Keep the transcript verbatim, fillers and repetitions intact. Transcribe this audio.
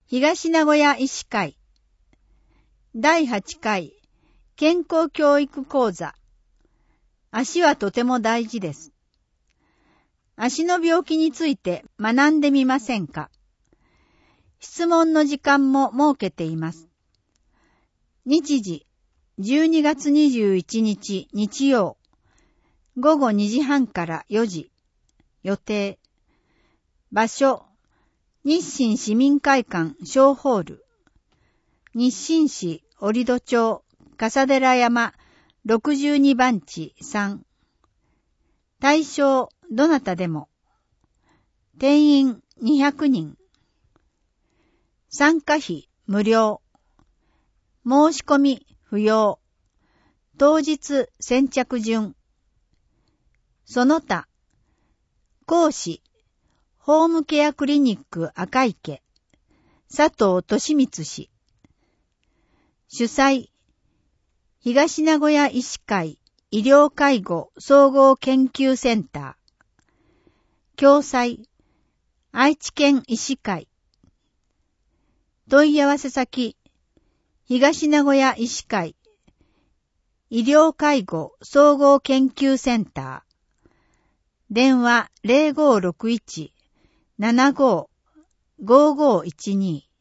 東名古屋医師会だいはちかい健康教育講座。足はとても大事です。足の病気について学んでみませんか？質問の時間も設けています。日時じゅうにがつにじゅういちにち日曜ごごにじはんからよじ予定。場所日清市民会館小ホール、日清市折戸町笠寺山ろくじゅうにばんちさん。対象どなたでも。定員にひゃくにん。参加費無料。申し込み不要。当日先着順。その他講師ホームケアクリニック赤池佐藤俊光氏。主催東名古屋医師会医療介護総合研究センター。共催愛知県医師会。問い合わせ先東名古屋医師会医療介護総合研究センター。電話 ゼロごろくいち ななご ごごいちに